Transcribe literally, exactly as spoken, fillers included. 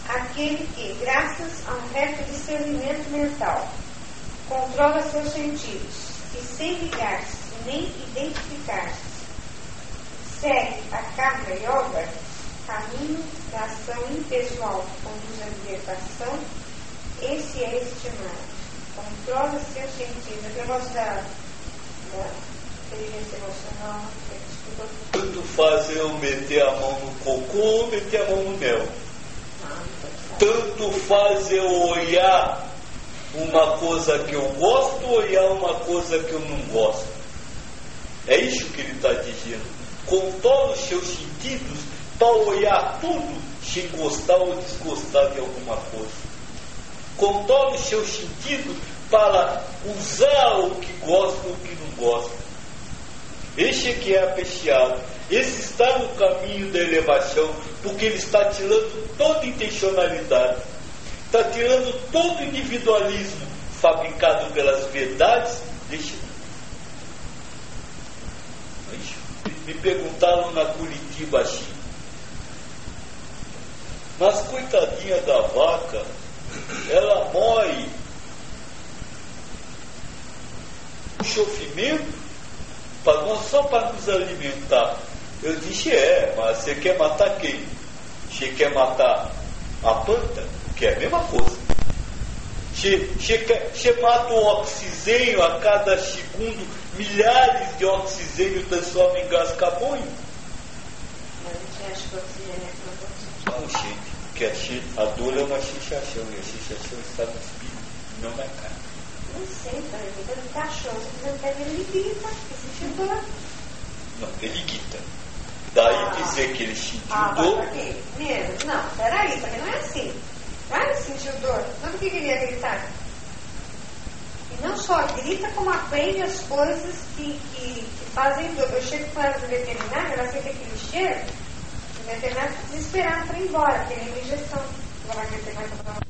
aquele que, graças a um reto discernimento mental, controla seus sentidos e, sem ligar-se nem identificar-se, segue a Karma Yoga, caminho da ação impessoal que conduz à libertação. Esse é estimado. Controla seus sentidos. O negócio da, da inteligência emocional. Tanto faz eu meter a mão no cocô ou meter a mão no mel. Tanto faz eu olhar uma coisa que eu gosto ou olhar uma coisa que eu não gosto. É isso que ele está dizendo. Controla os seus sentidos para olhar tudo sem gostar ou desgostar de alguma coisa. Controla os seus sentidos para usar o que gosta ou o que não gosta. Este que é apreciado. Esse está no caminho da elevação, porque ele está tirando toda intencionalidade. Está tirando todo individualismo fabricado pelas verdades deste mundo. Me perguntaram na Curitiba assim, mas coitadinha da vaca, ela morre no sofrimento para nós, só para nos alimentar. Eu disse, é, mas você quer matar quem? Você quer matar a planta? Que é a mesma coisa. Você, você, quer, você mata o oxigênio a cada segundo, milhares de oxigênio transforma em gás carbônico. Mas a gente acha que o oxigênio é Não, gente, porque a, a dor é uma sensação, e a sensação está no espírito, não na carne. Não sei, tá? Ele tá no cachorro, você não pega ele grita, ele sentiu dor. Não, ele grita. Daí ah, dizer que ele sentiu ah, dor. Aqui, menos. Não, peraí, também não é assim. Vai sentiu dor. Não porque ele ia gritar. E não só grita, como aprende as coisas que, que, que fazem dor. Eu chego com ela no veterinário, ela sente aquele cheiro, o veterinário fica desesperado para ir embora, porque ele é uma injeção. Agora a veterinária